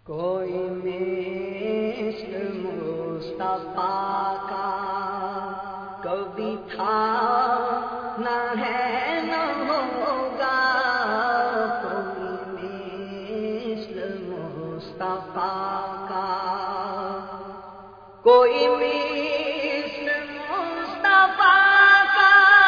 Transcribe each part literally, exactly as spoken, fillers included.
کوئی مثل مصطفیٰ کا کبھی تھا نہ ہے نہ ہوگا، کوئی مثل مصطفیٰ کا کوئی مثل مصطفیٰ کا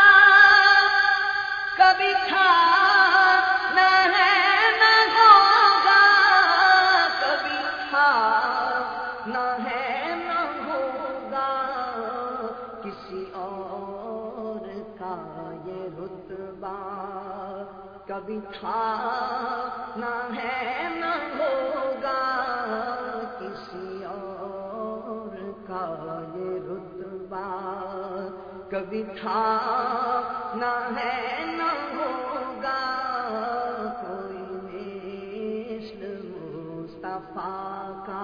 کبھی تھا نہ ہے نہ ہوگا، کبھی تھا نہ ہے نہ ہوگا، کسی اور کا یہ رتبہ کبھی تھا نہ ہے نہ ہوگا، کسی اور کا یہ رتبہ کبھی تھا نہ ہے نہ ہوگا، کوئی مثل مصطفیٰ کا۔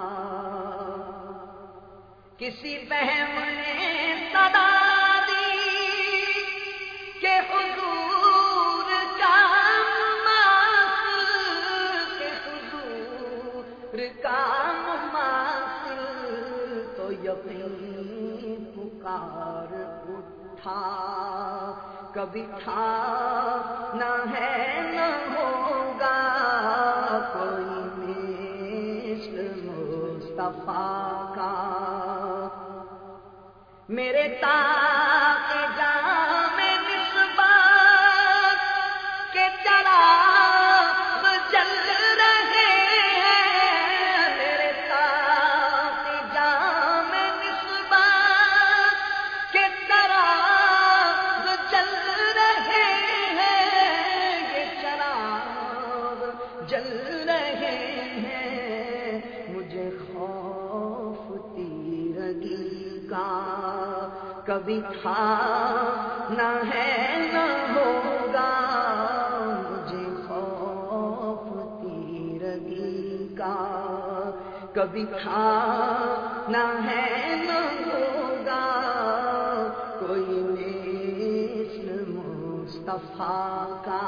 کسی بہم نے صدا دی کہ حضور کا مماثل، کہ حضور کا مماثل، تو یقین پکار اٹھا، کبھی تھا نہ ہے نہ ہوگا، کوئی مثل مصطفیٰ کا۔ میرے تاج جام نسبت کے چراغ جل رہے ہیں، میرے تاج جام نسبت کے چراغ جل رہے ہیں، یہ چراغ جل رہے ہیں، مجھے خوف تیرگی کا کبھی تھا نہ ہے نہ ہوگا، مجھے خوف تیرگی کا کبھی تھا نہ ہے نہ ہوگا، کوئی مثل مصطفیٰ کا۔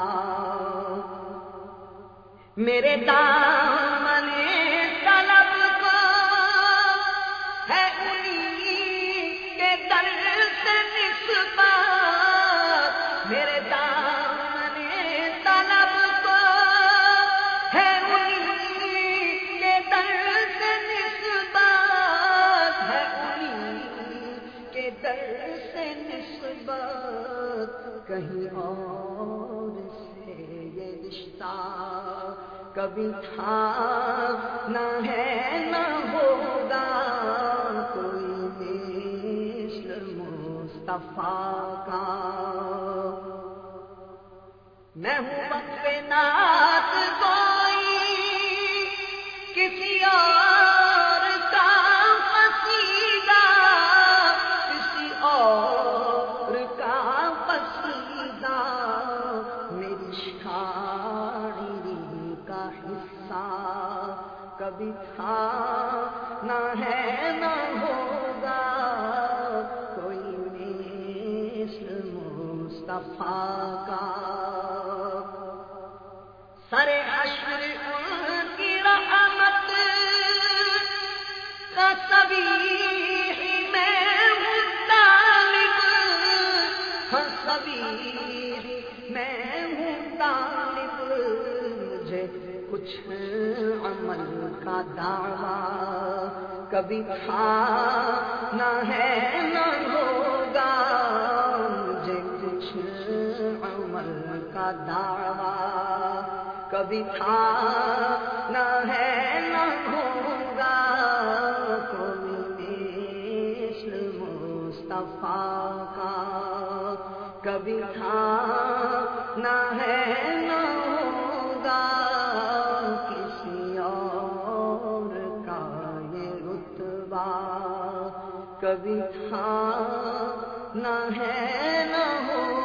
میرے دامن طلب کو ہے انہی کے در سے نسبت، میرے دامن طلب کو ہے انہی کے در سے نسبت، ہے انہی کے در سے نسبت، کہیں اور سے یہ رشتہ کبھی تھا نہ ہے نہ ہوگا، کوئی مثل مصطفیٰ کا۔ میں ہوں وقف نعت کوئی کسی اور کا قصیدہ، کسی اور کا قصیدہ، میری شاعری کا حصہ کبھی تھا نہ ہے نہ ہوگا، کوئی مثل مصطفیٰ کا۔ سر حشر ان کی رحمت کا سبیح میں ہوں طالب، ہاں سبیح میں ہوں طالب، مجھے کچھ عمل کا دعویٰ کبھی تھا نہ ہے نہ ہوگا، مجھے کچھ عمل کا دعویٰ کبھی تھا نہ ہے نہ ہوگا، کوئی مثل مصطفیٰ کا کبھی تھا نہ ہے نہ ہوگا، کسی اور کا یہ رتبہ کبھی تھا نہ ہے نہ ہوگا۔